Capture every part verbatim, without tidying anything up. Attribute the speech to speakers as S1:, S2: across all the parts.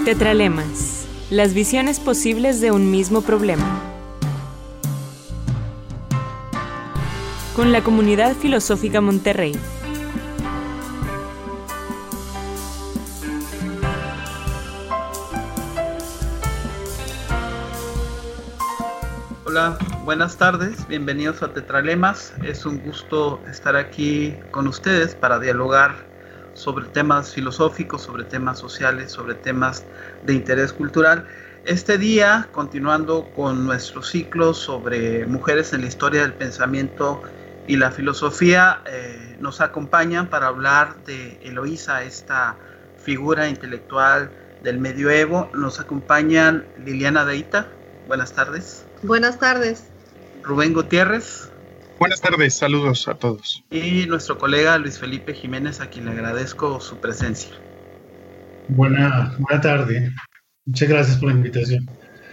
S1: Tetralemas, las visiones posibles de un mismo problema. Con la Comunidad Filosófica Monterrey.
S2: Hola, buenas tardes, bienvenidos a Tetralemas. Es un gusto estar aquí con ustedes para dialogar sobre temas filosóficos, sobre temas sociales, sobre temas de interés cultural. Este día, continuando con nuestro ciclo sobre mujeres en la historia del pensamiento y la filosofía, eh, nos acompañan para hablar de Eloísa, esta figura intelectual del medioevo. Nos acompañan Liliana Deita. Buenas tardes.
S3: Buenas tardes.
S2: Rubén Gutiérrez.
S4: Buenas tardes, saludos a todos.
S2: Y nuestro colega Luis Felipe Jiménez, a quien le agradezco su presencia.
S5: Buena, buena tarde. Muchas gracias por la invitación.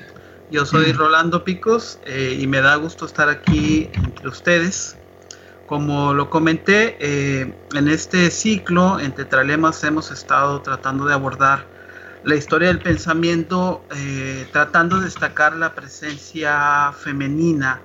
S2: Yo soy Rolando Picos eh, y me da gusto estar aquí entre ustedes. Como lo comenté, eh, en este ciclo, en Tetralemas, hemos estado tratando de abordar la historia del pensamiento, eh, tratando de destacar la presencia femenina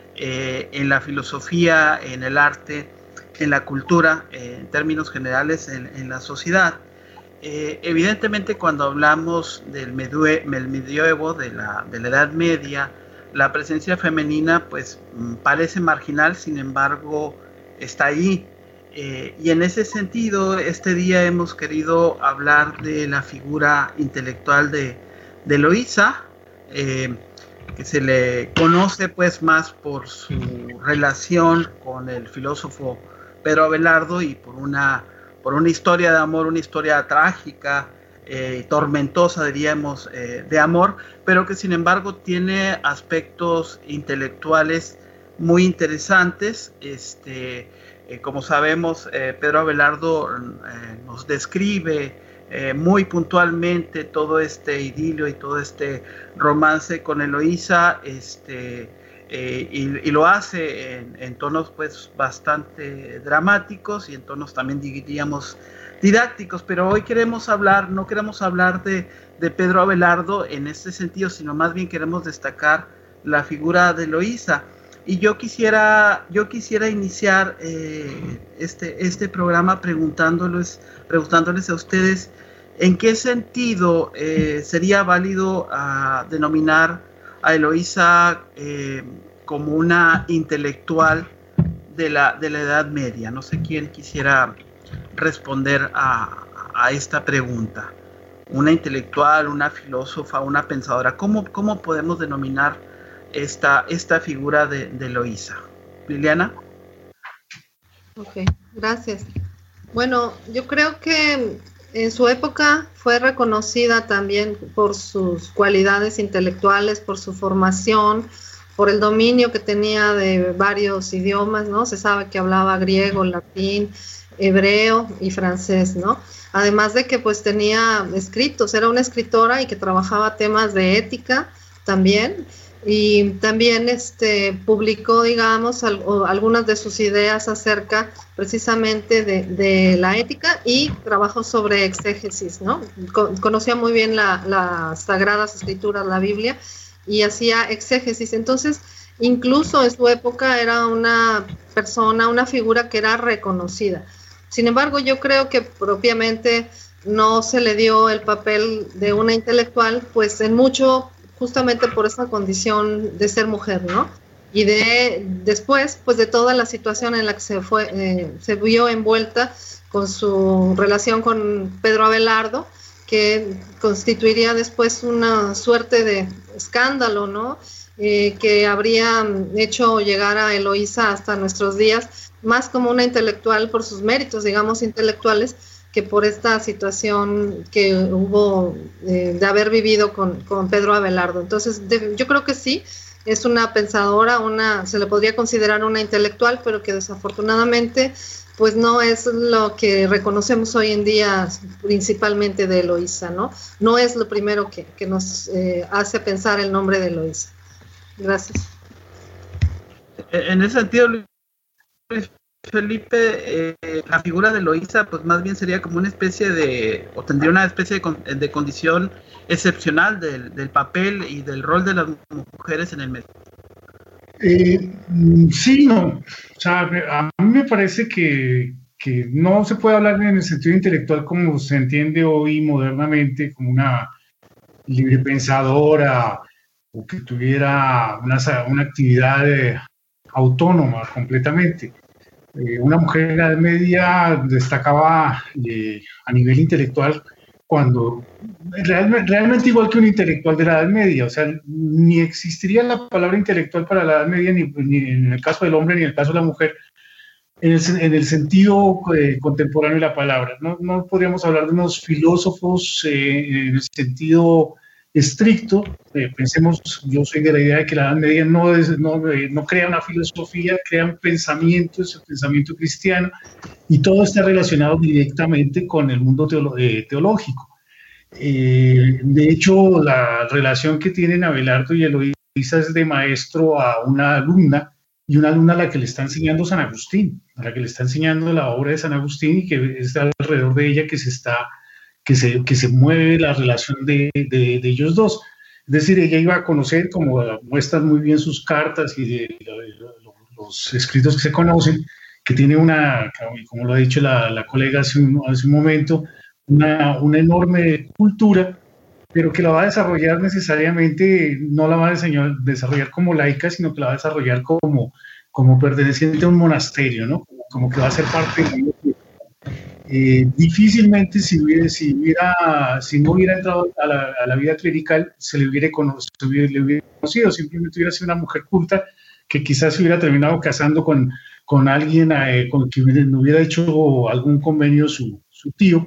S2: eh, en la filosofía, en el arte, en la cultura, eh, en términos generales, en, en la sociedad. Eh, evidentemente, cuando hablamos del medue- del medioevo, de la, de la Edad Media, la presencia femenina pues parece marginal, sin embargo, está ahí. Eh, y en ese sentido, este día hemos querido hablar de la figura intelectual de, de Eloísa, eh, que se le conoce pues más por su relación con el filósofo Pedro Abelardo y por una, por una historia de amor, una historia trágica, eh, tormentosa diríamos, eh, de amor, pero que sin embargo tiene aspectos intelectuales muy interesantes. Este, eh, como sabemos, eh, Pedro Abelardo eh, nos describe eh, muy puntualmente todo este idilio y todo este romance con Eloísa, este, eh, y, y lo hace en, en tonos pues bastante dramáticos y en tonos también diríamos didácticos, pero hoy queremos hablar, no queremos hablar de, de Pedro Abelardo en este sentido, sino más bien queremos destacar la figura de Eloísa. Y yo quisiera, yo quisiera iniciar eh, este, este programa preguntándoles, preguntándoles a ustedes en qué sentido eh, sería válido uh, denominar a Eloísa eh, como una intelectual de la, de la Edad Media. No sé quién quisiera responder a, a esta pregunta. Una intelectual, una filósofa, una pensadora. ¿Cómo, cómo podemos denominar esta, esta figura de, de Eloísa? Liliana.
S3: Ok, gracias. Bueno, yo creo que en su época fue reconocida también por sus cualidades intelectuales, por su formación, por el dominio que tenía de varios idiomas, ¿no? Se sabe que hablaba griego, latín, hebreo y francés, ¿no? Además de que pues tenía escritos, era una escritora y que trabajaba temas de ética también. Y también este, publicó, digamos, al, algunas de sus ideas acerca precisamente de, de la ética y trabajó sobre exégesis, ¿no? Con, conocía muy bien la, las Sagradas Escrituras, la Biblia, y hacía exégesis. Entonces, incluso en su época era una persona, una figura que era reconocida. Sin embargo, yo creo que propiamente no se le dio el papel de una intelectual, pues en mucho justamente por esa condición de ser mujer, ¿no? Y de después, pues de toda la situación en la que se fue, eh, se vio envuelta con su relación con Pedro Abelardo, que constituiría después una suerte de escándalo, ¿no? Eh, que habría hecho llegar a Eloísa hasta nuestros días, más como una intelectual por sus méritos, digamos, intelectuales, que por esta situación que hubo eh, de haber vivido con, con Pedro Abelardo. Entonces, de, yo creo que sí, es una pensadora, una, se le podría considerar una intelectual, pero que desafortunadamente pues no es lo que reconocemos hoy en día principalmente de Eloísa, ¿no? No es lo primero que, que nos eh, hace pensar el nombre de Eloísa. Gracias.
S2: En ese sentido, Luis Felipe, eh, la figura de Eloísa, pues más bien sería como una especie de, o tendría una especie de, con, de condición excepcional del, del papel y del rol de las mujeres en el medio.
S5: Eh, sí, no. O sea, a mí me parece que, que no se puede hablar en el sentido intelectual como se entiende hoy modernamente, como una libre pensadora o que tuviera una, una actividad eh, autónoma completamente. Eh, una mujer en la Edad Media destacaba eh, a nivel intelectual cuando, realmente, realmente igual que un intelectual de la Edad Media, o sea, ni existiría la palabra intelectual para la Edad Media, ni, ni en el caso del hombre, ni en el caso de la mujer, en el, en el sentido eh, contemporáneo de la palabra. No, no podríamos hablar de unos filósofos eh, en el sentido estricto. Eh, pensemos, yo soy de la idea de que la Edad Media no, es, no, eh, no crea una filosofía, crea un pensamiento, es el pensamiento cristiano, y todo está relacionado directamente con el mundo teolo eh, teológico. Eh, de hecho, la relación que tienen Abelardo y Eloísa es de maestro a una alumna, y una alumna a la que le está enseñando San Agustín, a la que le está enseñando la obra de San Agustín, y que es alrededor de ella que se está Que se, que se mueve la relación de, de, de ellos dos. Es decir, ella iba a conocer, como muestran muy bien sus cartas y de, de, de los escritos que se conocen, que tiene una, como lo ha dicho la, la colega hace un, hace un momento, una, una enorme cultura, pero que la va a desarrollar necesariamente, no la va a diseñar, desarrollar como laica, sino que la va a desarrollar como, como perteneciente a un monasterio, ¿no? Como, como que va a ser parte de Eh, difícilmente si, hubiera, si, hubiera, si no hubiera entrado a la, a la vida clerical se le hubiera, conocido, le hubiera conocido, simplemente hubiera sido una mujer culta que quizás se hubiera terminado casando con, con alguien eh, con quien no hubiera hecho algún convenio su, su tío,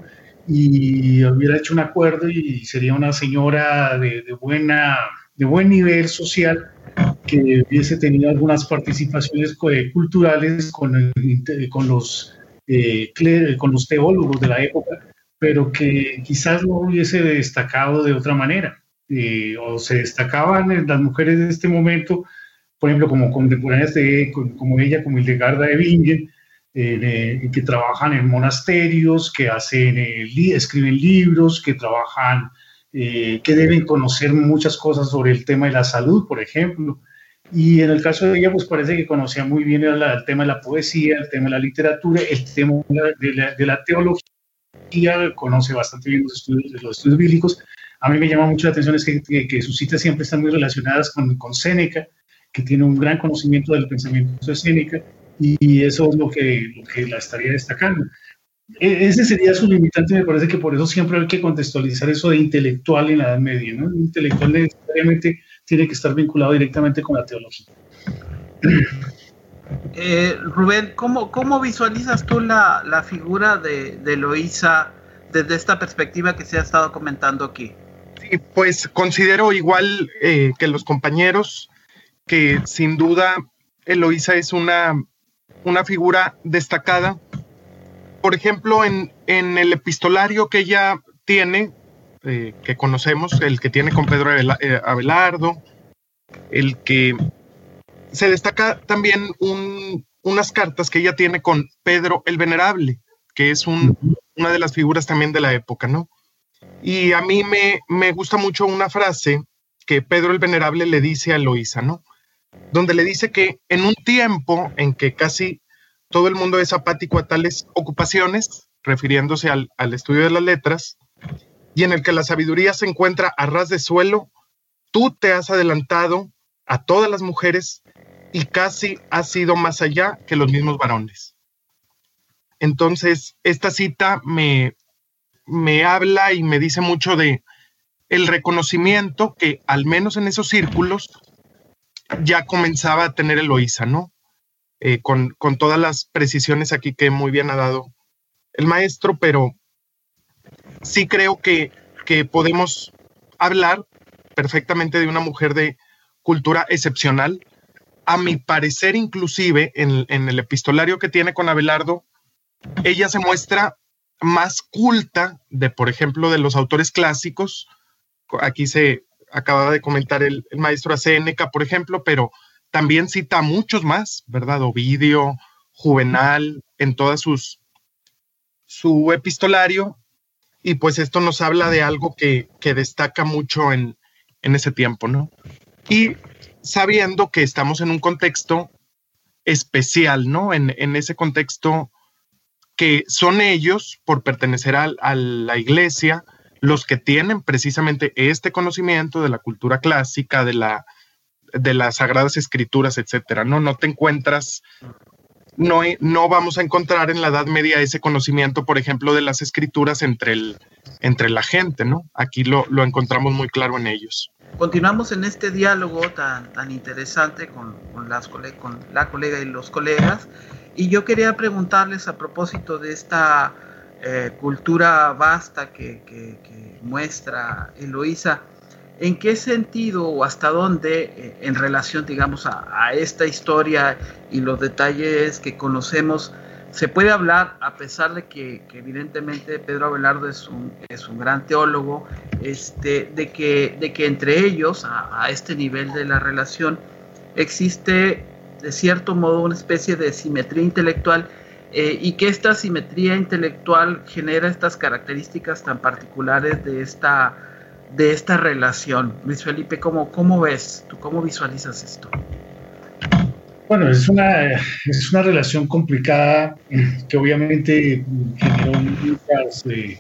S5: y hubiera hecho un acuerdo y sería una señora de, de, buena, de buen nivel social, que hubiese tenido algunas participaciones culturales con, el, con los Eh, con los teólogos de la época, pero que quizás no hubiese destacado de otra manera, eh, o se destacaban las mujeres de este momento, por ejemplo, como contemporáneas de, como ella, como Hildegarda de Bingen, eh, eh, que trabajan en monasterios, que hacen, eh, li escriben libros, que trabajan, eh, que deben conocer muchas cosas sobre el tema de la salud, por ejemplo. Y en el caso de ella, pues parece que conocía muy bien el, el tema de la poesía, el tema de la literatura, el tema de la, de la teología, conoce bastante bien los estudios, los estudios bíblicos. A mí me llama mucho la atención es que, que, que sus citas siempre están muy relacionadas con, con Séneca, que tiene un gran conocimiento del pensamiento de Séneca, y eso es lo que, lo que la estaría destacando. E, ese sería su limitante, me parece que por eso siempre hay que contextualizar eso de intelectual en la Edad Media, ¿no? Intelectual necesariamente tiene que estar vinculado directamente con la teología.
S2: Eh, Rubén, ¿cómo, cómo visualizas tú la, la figura de, de Eloísa desde esta perspectiva que se ha estado comentando aquí?
S4: Sí, pues considero igual eh, que los compañeros que sin duda Eloísa es una, una figura destacada. Por ejemplo, en, en el epistolario que ella tiene, Eh, que conocemos, el que tiene con Pedro Abelardo, el que se destaca también un, unas cartas que ella tiene con Pedro el Venerable, que es un, una de las figuras también de la época, ¿no? Y a mí me, me gusta mucho una frase que Pedro el Venerable le dice a Eloísa, ¿no? Donde le dice que en un tiempo en que casi todo el mundo es apático a tales ocupaciones, refiriéndose al, al estudio de las letras, y en el que la sabiduría se encuentra a ras de suelo, tú te has adelantado a todas las mujeres y casi has ido más allá que los mismos varones. Entonces, esta cita me, me habla y me dice mucho de el reconocimiento que, al menos en esos círculos, ya comenzaba a tener Eloísa, ¿no? Eh, con, con todas las precisiones aquí que muy bien ha dado el maestro, pero sí creo que, que podemos hablar perfectamente de una mujer de cultura excepcional. A mi parecer, inclusive, en, en el epistolario que tiene con Abelardo, ella se muestra más culta de, por ejemplo, de los autores clásicos. Aquí se acababa de comentar el, el maestro a Séneca, por ejemplo, pero también cita a muchos más, ¿verdad? Ovidio, Juvenal, en todas sus su epistolario, y pues esto nos habla de algo que, que destaca mucho en, en ese tiempo, ¿no? Y sabiendo que estamos en un contexto especial, ¿no? En, en ese contexto que son ellos, por pertenecer a, a la iglesia, los que tienen precisamente este conocimiento de la cultura clásica, de, la, de las sagradas escrituras, etcétera, ¿no? No te encuentras... No, no vamos a encontrar en la Edad Media ese conocimiento, por ejemplo, de las escrituras entre, el, entre la gente, ¿no? Aquí lo, lo encontramos muy claro en ellos.
S2: Continuamos en este diálogo tan, tan interesante con, con, las, con la colega y los colegas, y yo quería preguntarles a propósito de esta eh, cultura vasta que, que, que muestra Eloísa, ¿en qué sentido o hasta dónde, eh, en relación, digamos, a, a esta historia y los detalles que conocemos, se puede hablar, a pesar de que, que evidentemente Pedro Abelardo es un, es un gran teólogo, este, de, que, de que entre ellos, a, a este nivel de la relación, existe de cierto modo una especie de simetría intelectual, eh, y que esta simetría intelectual genera estas características tan particulares de esta... de esta relación? Luis Felipe, ¿cómo, cómo ves? ¿Tú cómo visualizas esto?
S5: Bueno, es una, es una relación complicada que obviamente generó muchas, eh,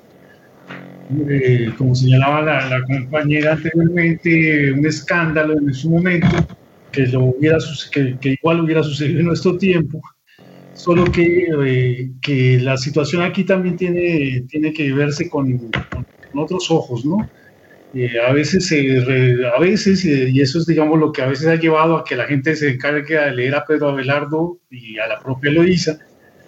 S5: eh, como señalaba la, la compañera anteriormente, un escándalo en su momento, que, lo hubiera, que, que igual hubiera sucedido en nuestro tiempo, solo que, eh, que la situación aquí también tiene, tiene que verse con, con, con otros ojos, ¿no? Eh, a veces, eh, a veces eh, y eso es, digamos, lo que a veces ha llevado a que la gente se encargue de leer a Pedro Abelardo y a la propia Eloísa,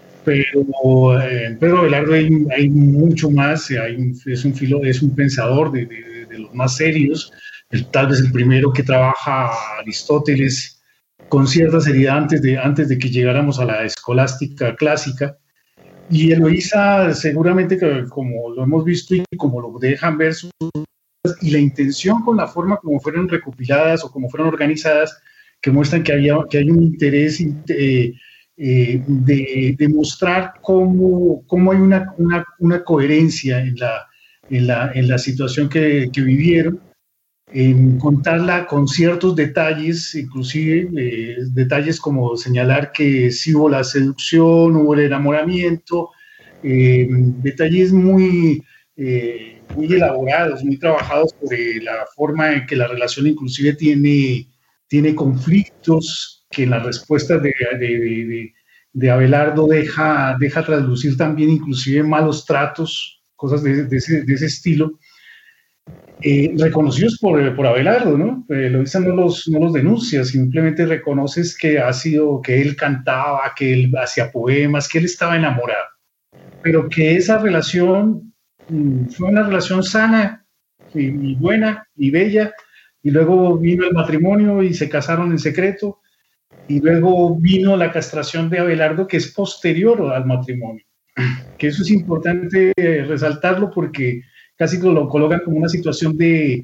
S5: pero eh, en Pedro Abelardo hay, hay mucho más, hay un, es, un filo, es un pensador de, de, de los más serios, el, tal vez el primero que trabaja a Aristóteles con cierta seriedad antes de, antes de que llegáramos a la escolástica clásica. Y Eloísa, seguramente, que como lo hemos visto y como lo dejan ver sus, y la intención con la forma como fueron recopiladas o como fueron organizadas, que muestran que, había, que hay un interés eh, eh, de, de mostrar cómo, cómo hay una, una, una coherencia en la, en la, en la situación que, que vivieron, en contarla con ciertos detalles, inclusive eh, detalles como señalar que sí hubo la seducción, hubo el enamoramiento, eh, detalles muy, eh, muy elaborados, muy trabajados sobre la forma en que la relación inclusive tiene, tiene conflictos, que en las respuestas de, de, de, de Abelardo deja, deja traslucir también inclusive malos tratos, cosas de, de, ese, de ese estilo. Eh, reconocidos por, por Abelardo, ¿no? Eh, Eloísa no los, no los denuncia, simplemente reconoces que ha sido, que él cantaba, que él hacía poemas, que él estaba enamorado, pero que esa relación mm, fue una relación sana y, y buena y bella, y luego vino el matrimonio y se casaron en secreto, y luego vino la castración de Abelardo, que es posterior al matrimonio, que eso es importante eh, resaltarlo porque casi lo colocan como una situación de,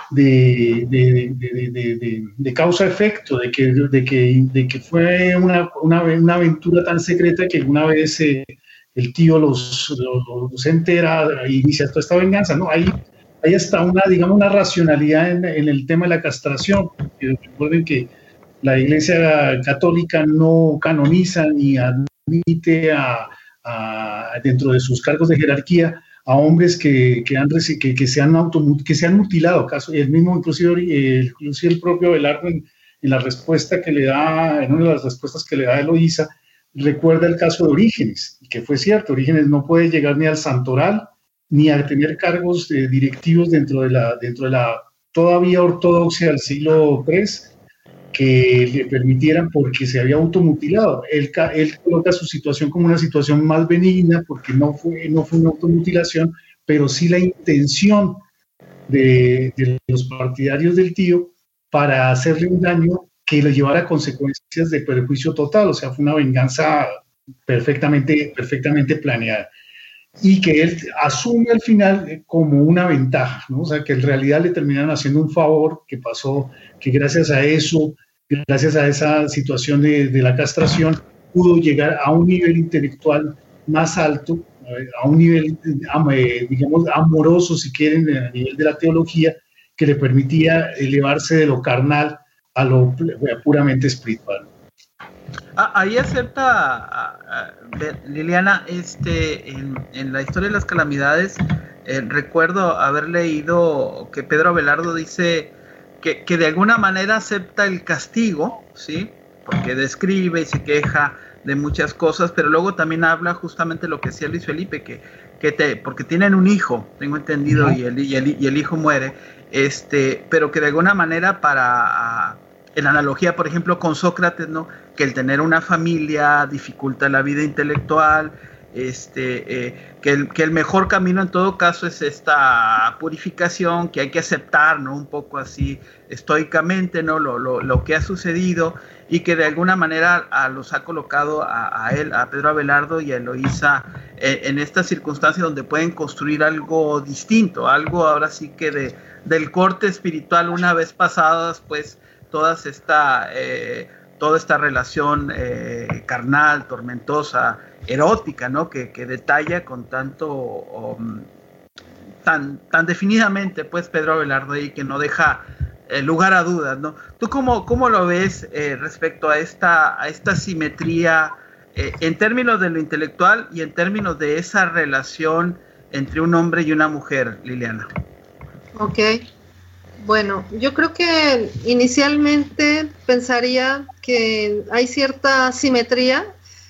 S5: de, de, de, de, de, de causa-efecto, de que, de, que, de que fue una, una, una aventura tan secreta que una vez eh, el tío los, los, los entera e inicia toda esta venganza, ¿no? Hay, hay hasta una, digamos, una racionalidad en, en el tema de la castración. Recuerden que la Iglesia Católica no canoniza ni admite a, a, dentro de sus cargos de jerarquía a hombres que, que, han, que, que, se han auto, que se han mutilado, caso, el mismo, inclusive, inclusive el propio Abelardo en, en la respuesta que le da, en una de las respuestas que le da a Eloísa, recuerda el caso de Orígenes, que fue cierto, Orígenes no puede llegar ni al santoral, ni a tener cargos eh, directivos dentro de, la, dentro de la todavía ortodoxia del siglo tres, que le permitieran porque se había automutilado. Él, él coloca su situación como una situación más benigna porque no fue, no fue una automutilación, pero sí la intención de, de los partidarios del tío para hacerle un daño que le llevara a consecuencias de perjuicio total, o sea, fue una venganza perfectamente, perfectamente planeada. Y que él asume al final como una ventaja, ¿no? O sea, que en realidad le terminaron haciendo un favor, que pasó, que gracias a eso, gracias a esa situación de, de la castración, pudo llegar a un nivel intelectual más alto, a un nivel, digamos, amoroso, si quieren, a nivel de la teología, que le permitía elevarse de lo carnal a lo puramente espiritual.
S2: Ah, ahí acepta, uh, Liliana, este, en, en la historia de las calamidades, eh, recuerdo haber leído que Pedro Abelardo dice que, que de alguna manera acepta el castigo, ¿sí? Porque describe y se queja de muchas cosas, pero luego también habla justamente lo que decía Luis Felipe, que, que te, porque tienen un hijo, tengo entendido, uh-huh. y, el, y, el, y el hijo muere, este, pero que de alguna manera para, en analogía, por ejemplo, con Sócrates, ¿no? Que el tener una familia dificulta la vida intelectual, este, eh, que, el, que el mejor camino en todo caso es esta purificación, que hay que aceptar, ¿no? Un poco así estoicamente, ¿no? Lo, lo, lo que ha sucedido, y que de alguna manera a, los ha colocado a, a él, a Pedro Abelardo y a Eloísa eh, en esta circunstancia donde pueden construir algo distinto, algo ahora sí que de, del corte espiritual, una vez pasadas pues todas esta, eh, toda esta relación eh, carnal, tormentosa, erótica, ¿no? Que, que detalla con tanto, um, tan, tan definidamente pues Pedro Abelardo, y que no deja Eh, lugar a dudas, ¿no? ¿Tú cómo, cómo lo ves eh, respecto a esta, a esta simetría eh, en términos de lo intelectual y en términos de esa relación entre un hombre y una mujer, Liliana?
S3: Ok, bueno, yo creo que inicialmente pensaría que hay cierta simetría,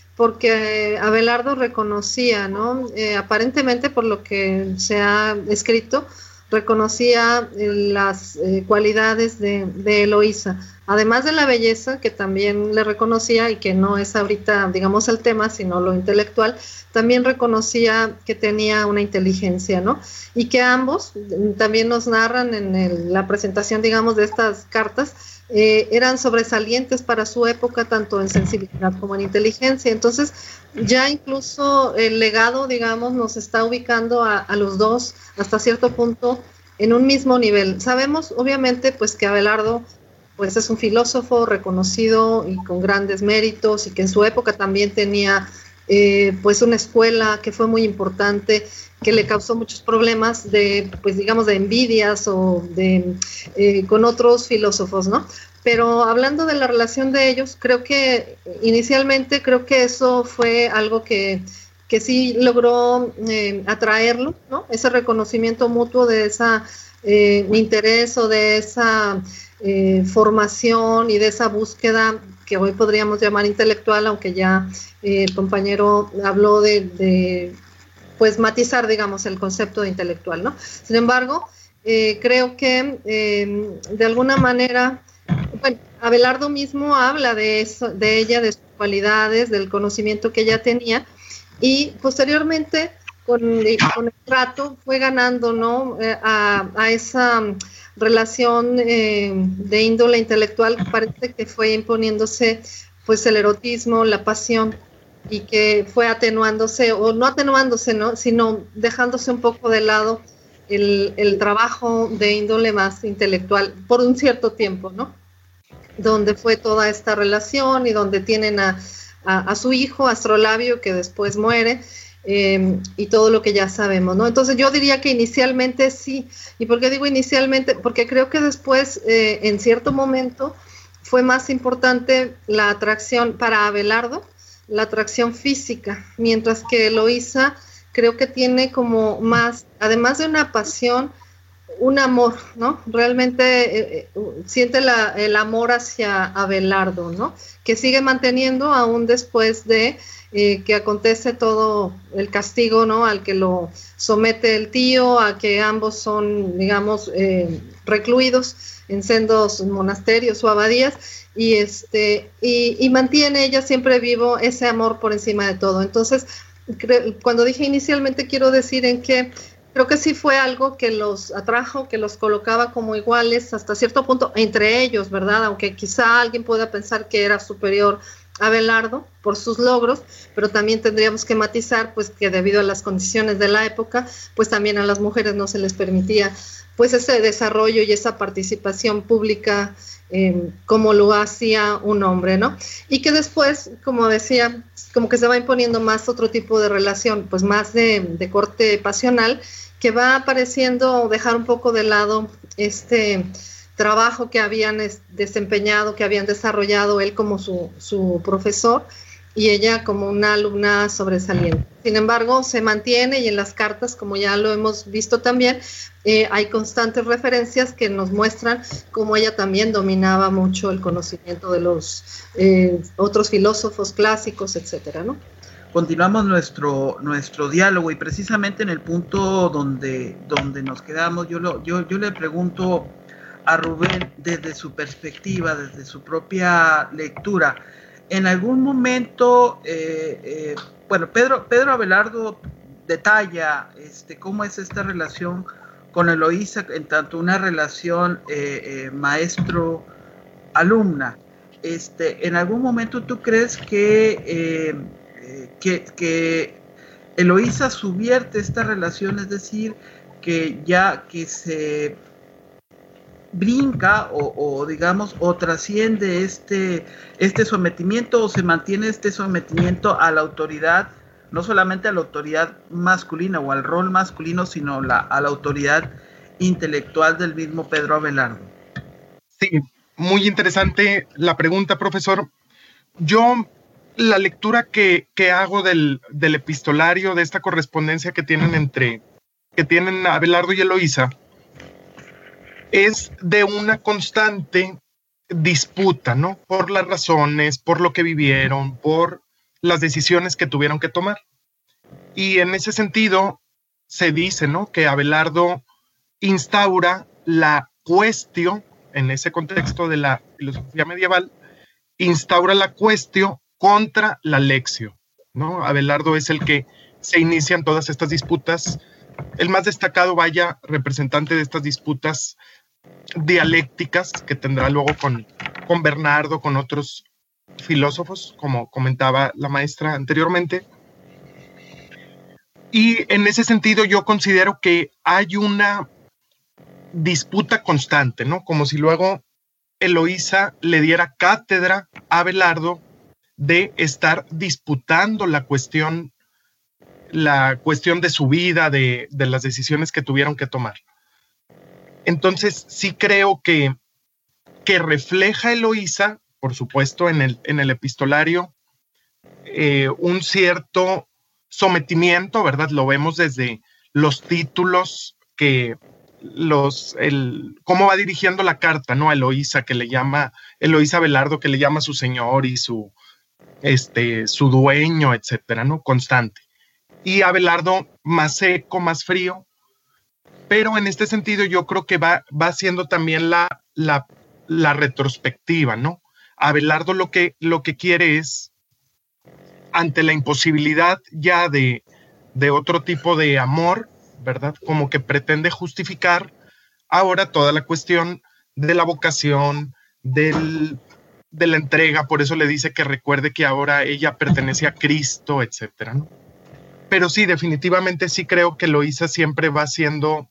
S3: porque Abelardo reconocía, ¿no? Eh, aparentemente, por lo que se ha escrito, reconocía las eh, cualidades de, de Eloísa, además de la belleza, que también le reconocía, y que no es ahorita, digamos, el tema, sino lo intelectual, también reconocía que tenía una inteligencia, ¿no? Y que ambos, también nos narran en el, la presentación, digamos, de estas cartas, eh, eran sobresalientes para su época, tanto en sensibilidad como en inteligencia. Entonces, ya incluso el legado, digamos, nos está ubicando a, a los dos hasta cierto punto en un mismo nivel. Sabemos, obviamente, pues que Abelardo pues es un filósofo reconocido y con grandes méritos, y que en su época también tenía eh, pues una escuela que fue muy importante, que le causó muchos problemas de, pues digamos, de envidias o de eh, con otros filósofos, ¿no? Pero hablando de la relación de ellos, creo que inicialmente creo que eso fue algo que, que sí logró eh, atraerlo, ¿no? Ese reconocimiento mutuo de esa eh, interés o de esa eh, formación y de esa búsqueda que hoy podríamos llamar intelectual, aunque ya eh, el compañero habló de, de pues matizar, digamos, el concepto de intelectual, ¿no? Sin embargo, eh, creo que eh, de alguna manera, bueno, Abelardo mismo habla de eso, de ella, de sus cualidades, del conocimiento que ella tenía, y posteriormente con, con el trato fue ganando, ¿no? Eh, a, a esa relación eh, de índole intelectual. Parece que fue imponiéndose pues el erotismo, la pasión, y que fue atenuándose, o no atenuándose, ¿no? Sino dejándose un poco de lado el, el trabajo de índole más intelectual por un cierto tiempo, ¿no? Donde fue toda esta relación y donde tienen a, a, a su hijo, Astrolabio, que después muere, eh, y todo lo que ya sabemos, ¿no? Entonces yo diría que inicialmente sí. ¿Y por qué digo inicialmente? Porque creo que después, eh, en cierto momento, fue más importante la atracción para Abelardo, la atracción física, mientras que Eloísa creo que tiene como más, además de una pasión, un amor, ¿no? Realmente eh, eh, siente la, el amor hacia Abelardo, ¿no? Que sigue manteniendo aún después de eh, que acontece todo el castigo, ¿no? Al que lo somete el tío, a que ambos son, digamos, eh, recluidos en sendos monasterios o abadías, y este y, y mantiene ella siempre vivo ese amor por encima de todo. Entonces, cre- cuando dije inicialmente, quiero decir en que creo que sí fue algo que los atrajo, que los colocaba como iguales hasta cierto punto entre ellos, ¿verdad? Aunque quizá alguien pueda pensar que era superior a Abelardo por sus logros, pero también tendríamos que matizar pues que debido a las condiciones de la época, pues también a las mujeres no se les permitía pues ese desarrollo y esa participación pública eh, como lo hacía un hombre, ¿no? Y que después, como decía, como que se va imponiendo más otro tipo de relación, pues más de, de corte pasional, que va apareciendo dejar un poco de lado este trabajo que habían desempeñado, que habían desarrollado él como su, su profesor y ella como una alumna sobresaliente. Sin embargo, se mantiene y en las cartas, como ya lo hemos visto también, eh, hay constantes referencias que nos muestran cómo ella también dominaba mucho el conocimiento de los eh, otros filósofos clásicos, etcétera, ¿no?
S2: Continuamos nuestro, nuestro diálogo y precisamente en el punto donde, donde nos quedamos, yo, lo, yo, yo le pregunto a Rubén desde su perspectiva, desde su propia lectura. En algún momento, eh, eh, bueno, Pedro, Pedro Abelardo detalla este, cómo es esta relación con Eloísa, en tanto una relación eh, eh, maestro-alumna. Este, ¿en algún momento tú crees que... Eh, Que, que Eloísa subvierte esta relación, es decir, que ya que se brinca o, o digamos o trasciende este, este sometimiento o se mantiene este sometimiento a la autoridad, no solamente a la autoridad masculina o al rol masculino, sino la, a la autoridad intelectual del mismo Pedro Abelardo?
S4: Sí, muy interesante la pregunta, profesor. Yo... La lectura que, que hago del, del epistolario, de esta correspondencia que tienen entre, que tienen Abelardo y Eloísa, es de una constante disputa, ¿no? Por las razones, por lo que vivieron, por las decisiones que tuvieron que tomar. Y en ese sentido se dice, ¿no?, que Abelardo instaura la cuestio, en ese contexto de la filosofía medieval, instaura la cuestio contra la lectio, ¿no? Abelardo es el que se inician todas estas disputas, el más destacado, vaya, representante de estas disputas dialécticas que tendrá luego con, con Bernardo, con otros filósofos, como comentaba la maestra anteriormente. Y en ese sentido yo considero que hay una disputa constante, ¿no? Como si luego Eloísa le diera cátedra a Abelardo de estar disputando la cuestión, la cuestión de su vida, de, de las decisiones que tuvieron que tomar. Entonces, sí creo que, que refleja Eloísa, por supuesto, en el, en el epistolario, eh, un cierto sometimiento, ¿verdad? Lo vemos desde los títulos que los, el, cómo va dirigiendo la carta, ¿no? A Eloísa, que le llama, Eloísa Abelardo, que le llama su señor y su Este, su dueño, etcétera, ¿no? Constante. Y Abelardo más seco, más frío, pero en este sentido yo creo que va, va siendo también la, la, la retrospectiva, ¿no? Abelardo lo que, lo que quiere es, ante la imposibilidad ya de, de otro tipo de amor, ¿verdad? Como que pretende justificar ahora toda la cuestión de la vocación, del... de la entrega, por eso le dice que recuerde que ahora ella pertenece a Cristo, etcétera, ¿no? Pero sí, definitivamente sí creo que Eloísa siempre va siendo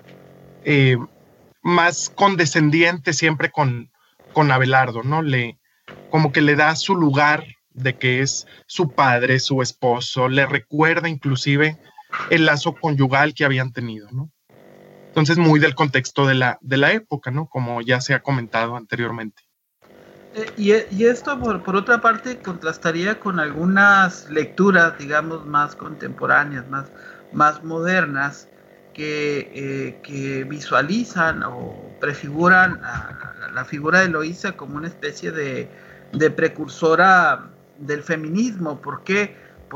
S4: eh, más condescendiente siempre con, con Abelardo, ¿no? Le, como que le da su lugar de que es su padre, su esposo, le recuerda inclusive el lazo conyugal que habían tenido, ¿no? Entonces, muy del contexto de la, de la época, ¿no? Como ya se ha comentado anteriormente.
S2: Eh, y, y esto, por, por otra parte, contrastaría con algunas lecturas, digamos, más contemporáneas, más, más modernas, que, eh, que visualizan o prefiguran a, a la figura de Eloísa como una especie de, de precursora del feminismo. ¿Por qué?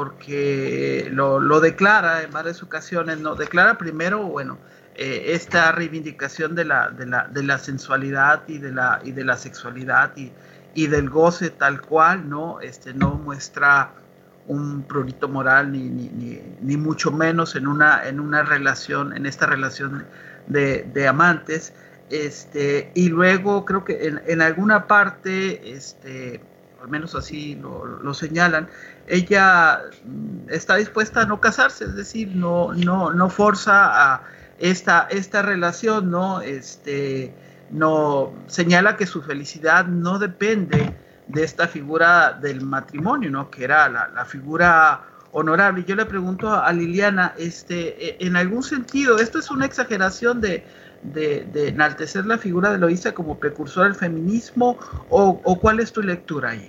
S2: Porque lo, lo declara en varias ocasiones, ¿no? Declara primero, bueno, Eh, esta reivindicación de la, de la, de la sensualidad y de la, y de la sexualidad y, y del goce tal cual, ¿no? Este, no muestra un prurito moral ni, ni, ni, ni mucho menos en una, en una relación, en esta relación de, de amantes. Este, y luego creo que en, en alguna parte, este, al menos así lo, lo señalan, ella está dispuesta a no casarse, es decir, no, no, no forza a esta, esta relación, ¿no? Este, no señala que su felicidad no depende de esta figura del matrimonio, ¿no? Que era la, la figura honorable. Yo le pregunto a Liliana, este, en algún sentido, ¿esto es una exageración de, de, de enaltecer la figura de Eloísa como precursora del feminismo, o, o cuál es tu lectura ahí?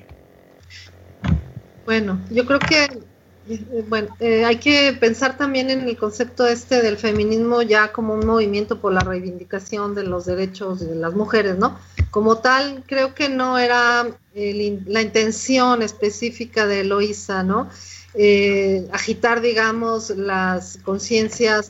S3: Bueno, yo creo que bueno, eh, hay que pensar también en el concepto este del feminismo ya como un movimiento por la reivindicación de los derechos de las mujeres, ¿no? Como tal, creo que no era el, la intención específica de Eloísa, ¿no? Eh, agitar, digamos, las conciencias,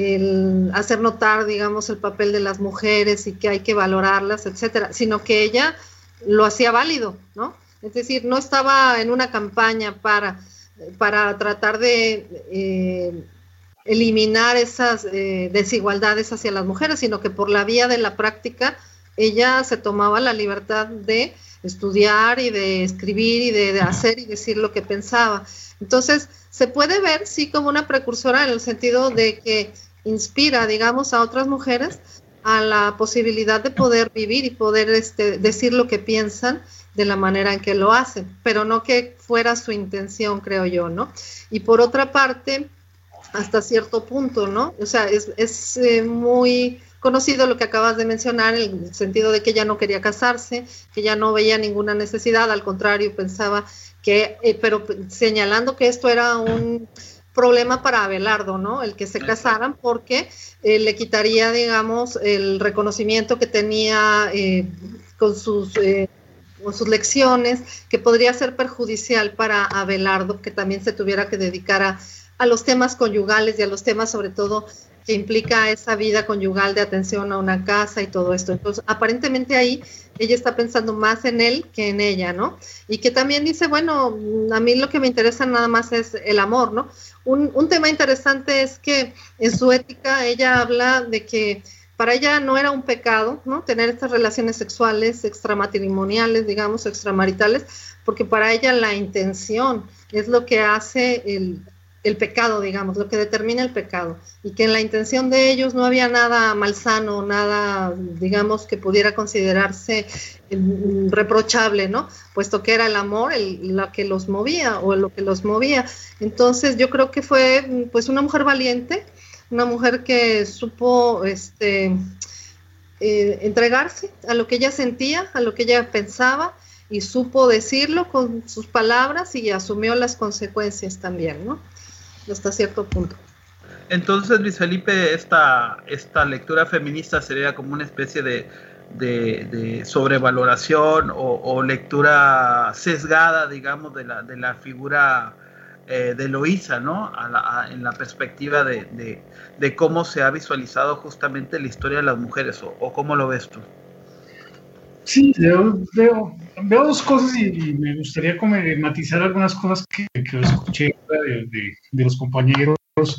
S3: el hacer notar, digamos, el papel de las mujeres y que hay que valorarlas, etcétera, sino que ella lo hacía válido, ¿no? Es decir, no estaba en una campaña para, para tratar de eh, eliminar esas eh, desigualdades hacia las mujeres, sino que por la vía de la práctica ella se tomaba la libertad de estudiar y de escribir y de, de hacer y decir lo que pensaba. Entonces, se puede ver, sí, como una precursora en el sentido de que inspira, digamos, a otras mujeres a la posibilidad de poder vivir y poder este, decir lo que piensan de la manera en que lo hacen, pero no que fuera su intención, creo yo, ¿no? Y por otra parte, hasta cierto punto, ¿no? O sea, es, es eh, muy conocido lo que acabas de mencionar, en el sentido de que ella no quería casarse, que ya no veía ninguna necesidad, al contrario, pensaba que, eh, pero señalando que esto era un problema para Abelardo, ¿no? El que se casaran, porque eh, le quitaría, digamos, el reconocimiento que tenía eh, con sus... Eh, con sus lecciones, que podría ser perjudicial para Abelardo, que también se tuviera que dedicar a, a los temas conyugales y a los temas sobre todo que implica esa vida conyugal de atención a una casa y todo esto. Entonces, aparentemente ahí ella está pensando más en él que en ella, ¿no? Y que también dice, bueno, a mí lo que me interesa nada más es el amor, ¿no? Un, un tema interesante es que en su ética ella habla de que para ella no era un pecado, ¿no? Tener estas relaciones sexuales extramatrimoniales, digamos, extramaritales, porque para ella la intención es lo que hace el, el pecado, digamos, lo que determina el pecado, y que en la intención de ellos no había nada malsano, nada, digamos, que pudiera considerarse reprochable, ¿no? Puesto que era el amor el, lo que los movía, o lo que los movía. Entonces yo creo que fue, pues, una mujer valiente, una mujer que supo este, eh, entregarse a lo que ella sentía, a lo que ella pensaba, y supo decirlo con sus palabras y asumió las consecuencias también, ¿no? Hasta cierto punto.
S2: Entonces, Luis Felipe, esta, esta lectura feminista sería como una especie de, de, de sobrevaloración o, o lectura sesgada, digamos, de la, de la figura Eh, de Eloísa, ¿no? A la, a, en la perspectiva de, de, de cómo se ha visualizado justamente la historia de las mujeres, o, o cómo lo ves tú.
S5: Sí, veo, veo, veo dos cosas y, y me gustaría como matizar algunas cosas que, que escuché de, de, de los compañeros.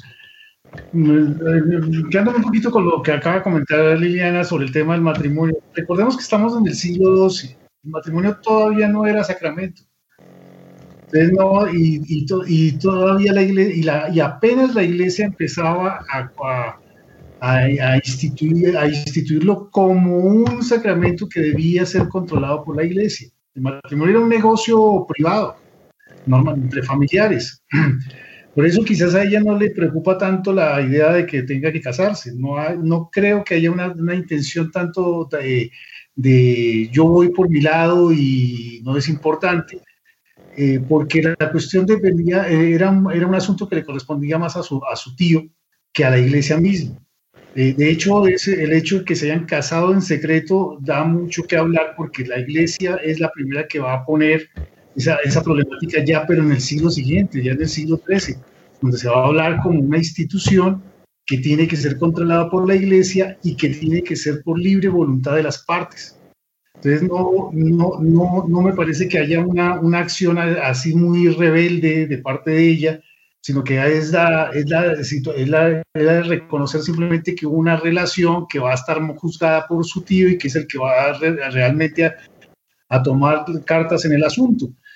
S5: Quedándome un poquito con lo que acaba de comentar Liliana sobre el tema del matrimonio. Recordemos que estamos en el siglo doce, el matrimonio todavía no era sacramento. Entonces, no, y, y, to, y todavía la iglesia, y, la, y apenas la iglesia empezaba a, a, a, instituir, a instituirlo como un sacramento que debía ser controlado por la iglesia. El matrimonio era un negocio privado, normal, entre familiares. Por eso quizás a ella no le preocupa tanto la idea de que tenga que casarse. No, hay, no creo que haya una, una intención tanto de, de yo voy por mi lado y no es importante. Eh, porque la cuestión dependía, eh, era, un, era un asunto que le correspondía más a su, a su tío que a la iglesia misma. Eh, de hecho, ese, el hecho de que se hayan casado en secreto da mucho que hablar, porque la iglesia es la primera que va a poner esa, esa problemática ya, pero en el siglo siguiente, ya en el siglo trece, donde se va a hablar como una institución que tiene que ser controlada por la iglesia y que tiene que ser por libre voluntad de las partes. Entonces no, no, no, no me parece que haya una, una acción así muy rebelde de parte de ella, sino que es la, es la, es la, es la de reconocer simplemente que hubo una relación que va a estar juzgada por su tío y que es el que va a re, realmente a, a tomar cartas en el asunto.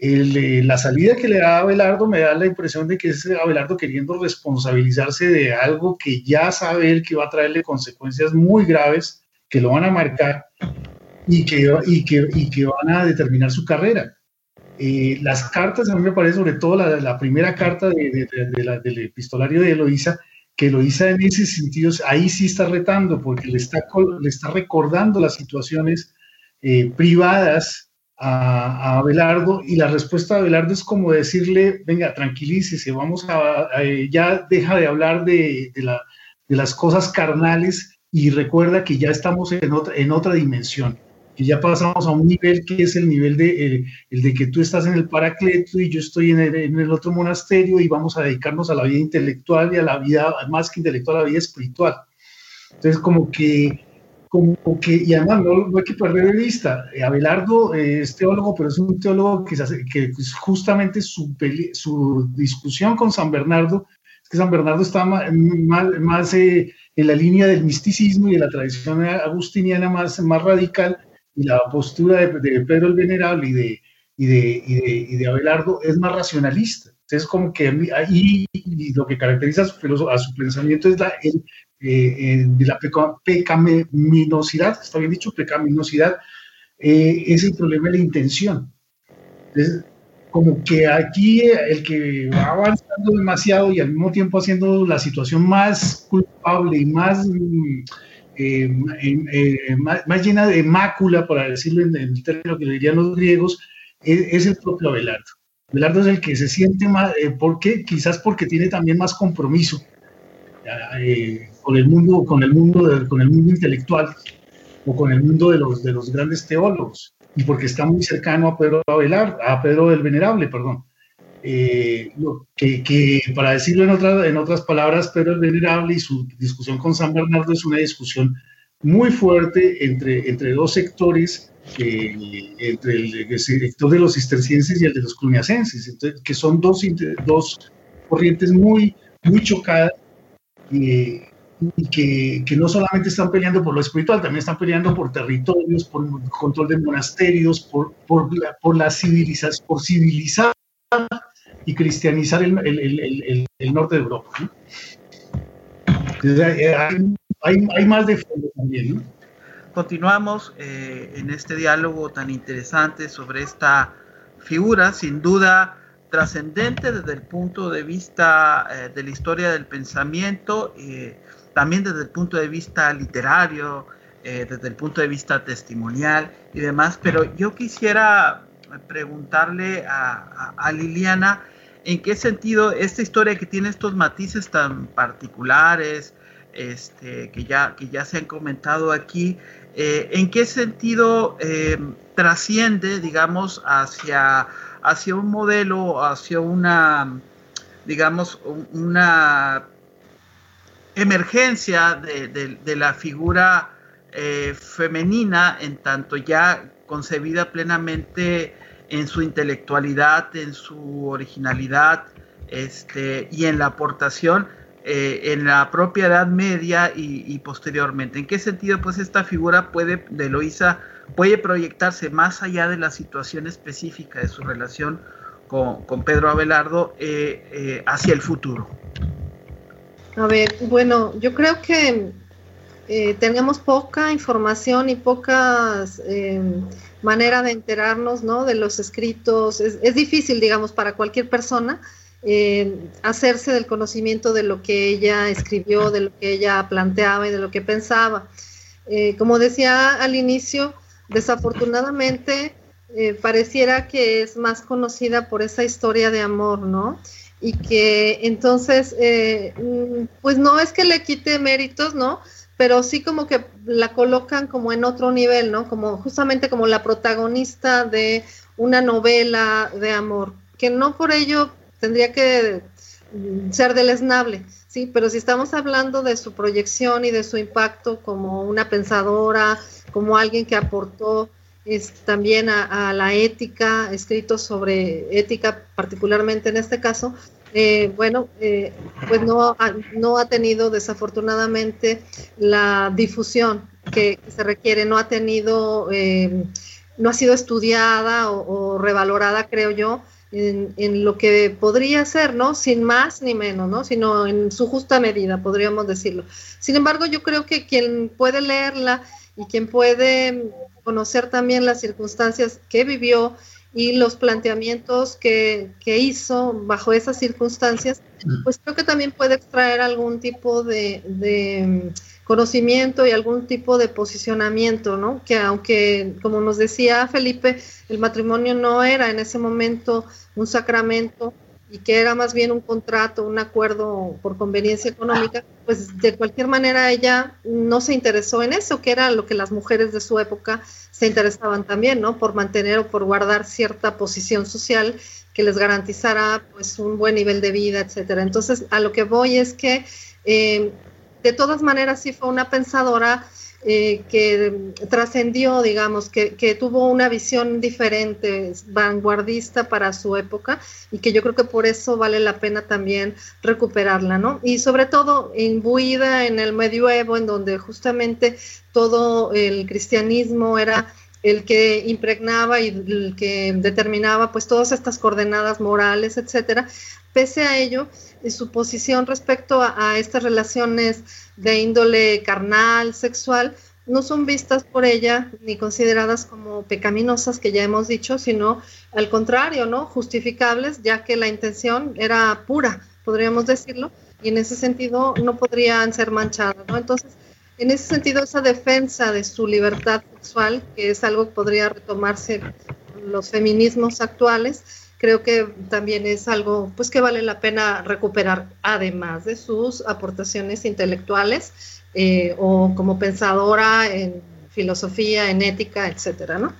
S5: el, eh, la salida que le da a Abelardo me da la impresión de que es Abelardo queriendo responsabilizarse de algo que ya sabe él que va a traerle consecuencias muy graves, que lo van a marcar y que, y que, y que van a determinar su carrera. Eh, las cartas, a mí me parece, sobre todo la, la primera carta de, de, de, de la, del epistolario de Eloísa, que Eloísa en ese sentido, ahí sí está retando, porque le está, le está recordando las situaciones eh, privadas a, a Abelardo, y la respuesta de Abelardo es como decirle, venga, tranquilícese, vamos a, a ya deja de hablar de, de, la, de las cosas carnales y recuerda que ya estamos en otra, en otra dimensión, que ya pasamos a un nivel que es el nivel de, el, el de que tú estás en el Paracleto y yo estoy en el, en el otro monasterio y vamos a dedicarnos a la vida intelectual y a la vida, más que intelectual, a la vida espiritual. Entonces, como que, como que y además no, no hay que perder de vista, Abelardo eh, es teólogo, pero es un teólogo que, que justamente su, su discusión con San Bernardo, es que San Bernardo está más, más, más eh, en la línea del misticismo y de la tradición agustiniana más, más radical, y la postura de, de Pedro el Venerable y de, y, de, y, de, y de Abelardo es más racionalista. Entonces, como que ahí y lo que caracteriza a su, a su pensamiento es la, el, eh, de la peca, pecaminosidad, está bien dicho, pecaminosidad, eh, es el problema de la intención. Entonces, como que aquí el que va avanzando demasiado y al mismo tiempo haciendo la situación más culpable y más... Eh, eh, más, más llena de mácula, para decirlo en el término que le dirían los griegos, es, es el propio Abelardo. Abelardo es el que se siente más, eh, porque, quizás porque tiene también más compromiso eh, con el mundo, con el mundo, de, con el mundo intelectual o con el mundo de los, de los grandes teólogos, y porque está muy cercano a Pedro Abelardo, a Pedro el Venerable, perdón. Eh, que, que para decirlo en, otra, en otras palabras, Pedro el Venerable y su discusión con San Bernardo es una discusión muy fuerte entre, entre dos sectores, eh, entre el, el sector de los cistercienses y el de los cluniacenses, entonces, que son dos, dos corrientes muy, muy chocadas, eh, y que, que no solamente están peleando por lo espiritual, también están peleando por territorios, por control de monasterios, por, por, la, por la civilización, por civilizar y cristianizar el, el, el, el, el norte de Europa, ¿no? Entonces, hay, hay, hay más de fondo también, ¿no?
S2: Continuamos eh, en este diálogo tan interesante sobre esta figura, sin duda trascendente desde el punto de vista eh, de la historia del pensamiento, eh, también desde el punto de vista literario, eh, desde el punto de vista testimonial y demás, pero yo quisiera preguntarle a, a, a Liliana en qué sentido esta historia, que tiene estos matices tan particulares, este, que, ya, que ya se han comentado aquí, eh, en qué sentido eh, trasciende, digamos, hacia, hacia un modelo, hacia una, digamos, una emergencia de, de, de la figura eh, femenina, en tanto ya concebida plenamente en su intelectualidad, en su originalidad, este, y en la aportación eh, en la propia Edad Media y, y posteriormente. ¿En qué sentido, pues, esta figura puede, de Eloísa puede proyectarse más allá de la situación específica de su relación con, con Pedro Abelardo eh, eh, hacia el futuro?
S3: A ver, bueno, yo creo que eh, tenemos poca información y pocas eh, manera de enterarnos, ¿no?, de los escritos. Es, es difícil, digamos, para cualquier persona eh, hacerse del conocimiento de lo que ella escribió, de lo que ella planteaba y de lo que pensaba. Eh, como decía al inicio, desafortunadamente eh, pareciera que es más conocida por esa historia de amor, ¿no? Y que entonces, eh, pues no es que le quite méritos, ¿no?, pero sí como que la colocan como en otro nivel, ¿no?, como justamente como la protagonista de una novela de amor, que no por ello tendría que ser deleznable, sí, pero si estamos hablando de su proyección y de su impacto como una pensadora, como alguien que aportó es, también a, a la ética, escritos sobre ética particularmente en este caso, eh, bueno, eh, pues no ha, no ha tenido desafortunadamente la difusión que, que se requiere, no ha tenido eh, no ha sido estudiada o, o revalorada, creo yo, en, en lo que podría ser, ¿no? Sin más ni menos, ¿no? Sino en su justa medida, podríamos decirlo. Sin embargo, yo creo que quien puede leerla y quien puede conocer también las circunstancias que vivió y los planteamientos que, que hizo bajo esas circunstancias, pues creo que también puede extraer algún tipo de, de conocimiento y algún tipo de posicionamiento, ¿no? Que aunque, como nos decía Felipe, el matrimonio no era en ese momento un sacramento y que era más bien un contrato, un acuerdo por conveniencia económica, pues de cualquier manera ella no se interesó en eso, que era lo que las mujeres de su época se interesaban también, ¿no? Por mantener o por guardar cierta posición social que les garantizara pues un buen nivel de vida, etcétera. Entonces, a lo que voy es que eh, de todas maneras sí fue una pensadora eh, que trascendió, digamos, que, que tuvo una visión diferente, vanguardista para su época, y que yo creo que por eso vale la pena también recuperarla, ¿no? Y sobre todo imbuida en el medioevo, en donde justamente todo el cristianismo era el que impregnaba y el que determinaba pues todas estas coordenadas morales, etcétera. Pese a ello, su posición respecto a, a estas relaciones de índole carnal, sexual, no son vistas por ella ni consideradas como pecaminosas, que ya hemos dicho, sino al contrario, ¿no? Justificables, ya que la intención era pura, podríamos decirlo, y en ese sentido no podrían ser manchadas, ¿no? Entonces, en ese sentido, esa defensa de su libertad sexual, que es algo que podría retomarse en los feminismos actuales, creo que también es algo pues que vale la pena recuperar, además de sus aportaciones intelectuales eh, o como pensadora en filosofía, en ética, etcétera, ¿no?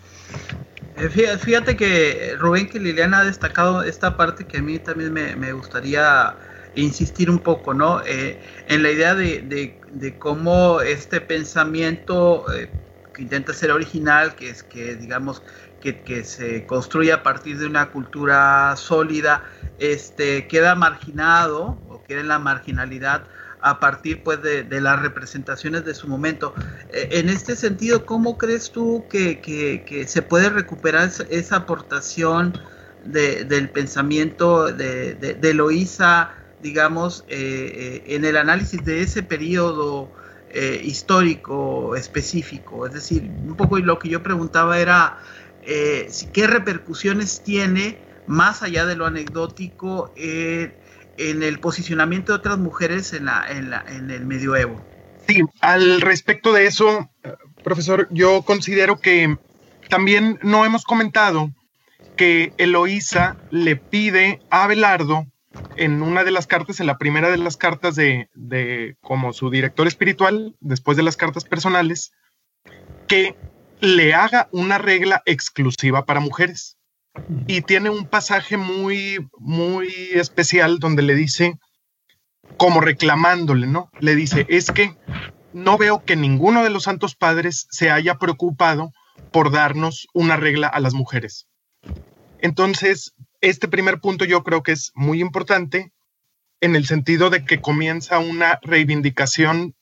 S2: Fíjate que Rubén, que Liliana ha destacado esta parte que a mí también me, me gustaría insistir un poco, ¿no? Eh, en la idea de, de, de cómo este pensamiento eh, que intenta ser original, que es que, digamos, que, que se construye a partir de una cultura sólida, este, queda marginado o queda en la marginalidad a partir pues de, de las representaciones de su momento. Eh, en este sentido, ¿cómo crees tú que, que, que se puede recuperar esa, esa aportación de, del pensamiento de, de, de Eloísa, digamos, eh, eh, en el análisis de ese periodo eh, histórico específico? Es decir, un poco lo que yo preguntaba era eh, qué repercusiones tiene, más allá de lo anecdótico, eh, en el posicionamiento de otras mujeres en, la, en, la, en el medioevo.
S4: Sí, al respecto de eso, profesor, yo considero que también no hemos comentado que Eloísa le pide a Abelardo en una de las cartas, en la primera de las cartas de, de como su director espiritual, después de las cartas personales, que le haga una regla exclusiva para mujeres. Y tiene un pasaje muy, muy especial donde le dice, como reclamándole, ¿no? Le dice, es que no veo que ninguno de los santos padres se haya preocupado por darnos una regla a las mujeres. Entonces, este primer punto yo creo que es muy importante en el sentido de que comienza una reivindicación,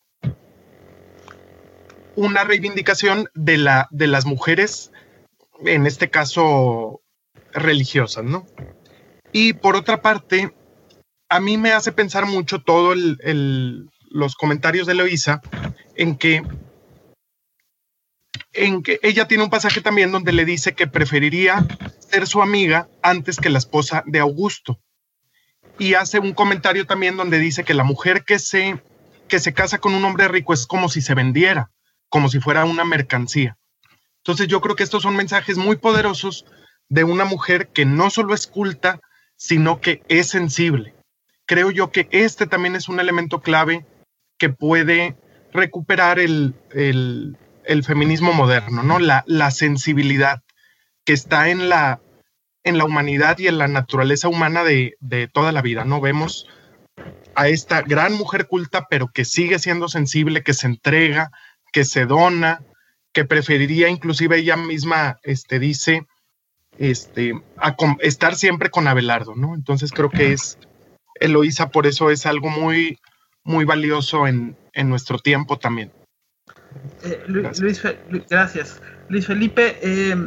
S4: una reivindicación de, la, de las mujeres, en este caso religiosas, ¿no? Y por otra parte, a mí me hace pensar mucho todo el, el, los comentarios de Eloísa en que, en que ella tiene un pasaje también donde le dice que preferiría ser su amiga antes que la esposa de Augusto. Y hace un comentario también donde dice que la mujer que se, que se casa con un hombre rico es como si se vendiera, como si fuera una mercancía. Entonces yo creo que estos son mensajes muy poderosos de una mujer que no solo es culta, sino que es sensible. Creo yo que este también es un elemento clave que puede recuperar el, el, el feminismo moderno, ¿no? La, la sensibilidad que está en la, en la humanidad y en la naturaleza humana de, de toda la vida, ¿no? Vemos a esta gran mujer culta, pero que sigue siendo sensible, que se entrega, que se dona, que preferiría, inclusive ella misma este, dice, este, a com- estar siempre con Abelardo, ¿no? Entonces creo que es, Eloísa por eso es algo muy, muy valioso en, en nuestro tiempo también.
S2: Eh, Luis, gracias. Luis, gracias. Luis Felipe, eh,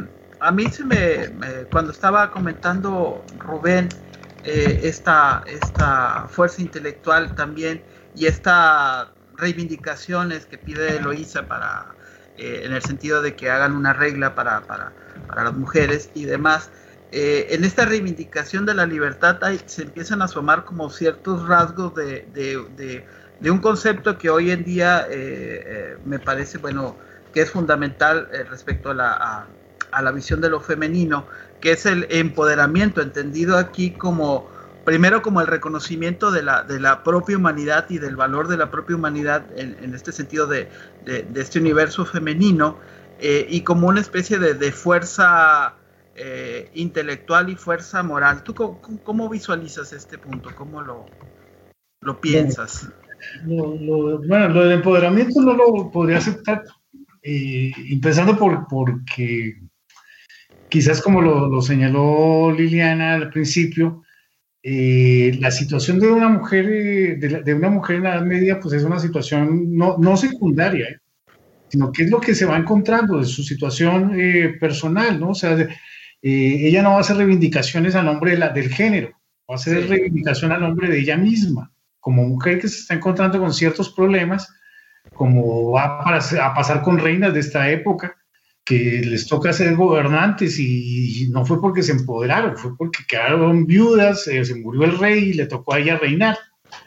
S2: a mí se me, me cuando estaba comentando Rubén eh, esta, esta fuerza intelectual también y estas reivindicaciones que pide Eloísa para, eh, en el sentido de que hagan una regla para, para, para las mujeres y demás, eh, en esta reivindicación de la libertad hay, se empiezan a asomar como ciertos rasgos de, de, de, de un concepto que hoy en día eh, eh, me parece, bueno, que es fundamental eh, respecto a la, a, a la visión de lo femenino, que es el empoderamiento, entendido aquí como, primero como el reconocimiento de la, de la propia humanidad y del valor de la propia humanidad en, en este sentido de, de, de este universo femenino, eh, y como una especie de, de fuerza eh, intelectual y fuerza moral. ¿Tú cómo, cómo visualizas este punto? ¿Cómo lo, lo piensas?
S5: Lo, lo, bueno, lo del empoderamiento no lo podría aceptar, eh, empezando por porque quizás como lo, lo señaló Liliana al principio, eh, la situación de una mujer eh, de, la, de una mujer en la Edad Media pues es una situación no, no secundaria, eh, sino que es lo que se va encontrando de su situación eh, personal, ¿no? O sea, de, eh, ella no va a hacer reivindicaciones a nombre de la, del género, va a hacer sí. reivindicación a nombre de ella misma, como mujer que se está encontrando con ciertos problemas, como va a pasar con reinas de esta época, que les toca ser gobernantes y no fue porque se empoderaron, fue porque quedaron viudas, eh, se murió el rey y le tocó a ella reinar,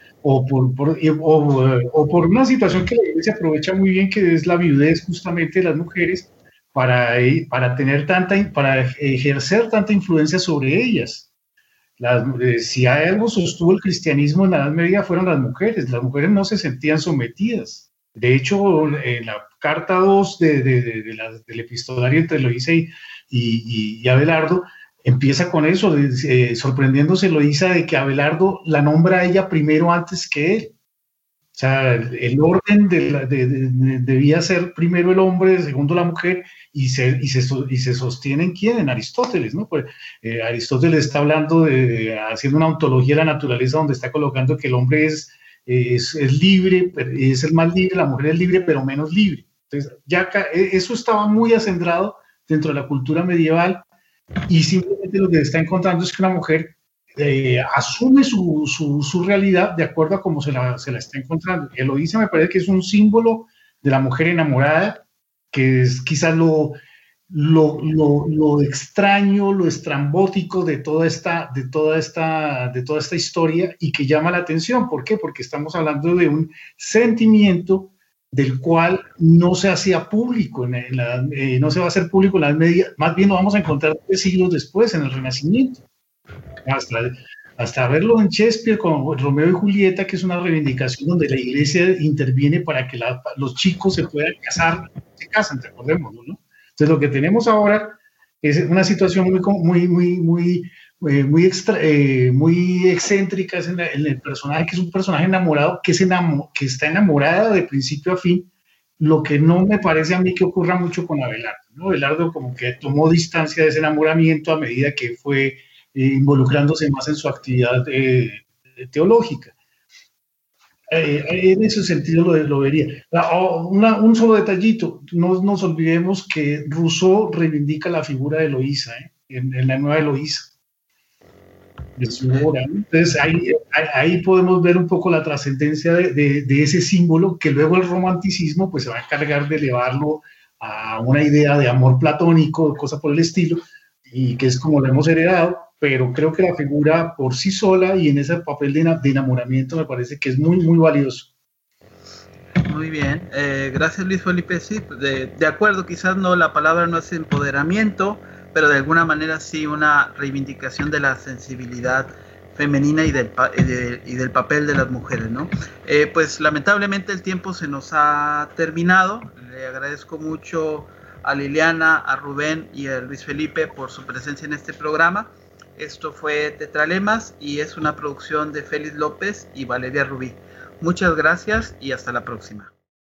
S5: o por, por, o, o por una situación que la Iglesia aprovecha muy bien, que es la viudez justamente de las mujeres, para, para, tener tanta, para ejercer tanta influencia sobre ellas. Las, eh, si algo sostuvo el cristianismo en la Edad Media fueron las mujeres, las mujeres no se sentían sometidas. De hecho, en la carta dos de, de, de, de la, del epistolario entre Eloísa y, y, y Abelardo, empieza con eso, de, eh, sorprendiéndose Eloísa de que Abelardo la nombra a ella primero antes que él. O sea, el, el orden de la, de, de, de, debía ser primero el hombre, segundo la mujer, y se, y se, y se sostiene en quién, en Aristóteles, ¿no? Pues, eh, Aristóteles está hablando de, de, haciendo una ontología de la naturaleza donde está colocando que el hombre es Es, es libre, es el más libre, la mujer es libre, pero menos libre. Entonces, ya eso estaba muy acendrado dentro de la cultura medieval y simplemente lo que está encontrando es que una mujer eh, asume su, su, su realidad de acuerdo a cómo se la, se la está encontrando. Eloísa me parece que es un símbolo de la mujer enamorada, que es quizás lo, lo, lo, lo extraño, lo estrambótico de toda esta, de toda esta, de toda esta historia y que llama la atención. ¿Por qué? Porque estamos hablando de un sentimiento del cual no se hacía público, en la, eh, no se va a hacer público en la Edad Media, más bien lo vamos a encontrar tres siglos después, en el Renacimiento. Hasta, hasta verlo en Shakespeare con Romeo y Julieta, que es una reivindicación donde la iglesia interviene para que la, los chicos se puedan casar, se casan, recordémoslo, ¿no? Entonces, lo que tenemos ahora es una situación muy, muy, muy, muy, eh, muy, extra, eh, muy excéntrica en, la, en el personaje, que es un personaje enamorado, que, es enamo, que está enamorada de principio a fin, lo que no me parece a mí que ocurra mucho con Abelardo, ¿no? Abelardo como que tomó distancia de ese enamoramiento a medida que fue eh, involucrándose más en su actividad eh, teológica. Eh, en ese sentido lo, lo vería. Una, un solo detallito, no nos olvidemos que Rousseau reivindica la figura de Eloísa, ¿eh? en, en la nueva Eloísa, de su obra, ¿no? Entonces ahí, ahí podemos ver un poco la trascendencia de, de, de ese símbolo, que luego el romanticismo pues se va a encargar de elevarlo a una idea de amor platónico, cosa por el estilo, y que es como lo hemos heredado. Pero creo que la figura por sí sola y en ese papel de, de enamoramiento me parece que es muy, muy valioso.
S2: Muy bien, eh, gracias Luis Felipe. Sí, de, de acuerdo, quizás no, la palabra no es empoderamiento, pero de alguna manera sí una reivindicación de la sensibilidad femenina y del, y, de, y del papel de las mujeres, ¿no? Eh, pues lamentablemente el tiempo se nos ha terminado. Le agradezco mucho a Liliana, a Rubén y a Luis Felipe por su presencia en este programa. Esto fue Tetralemas y es una producción de Félix López y Valeria Rubí. Muchas gracias y hasta la próxima.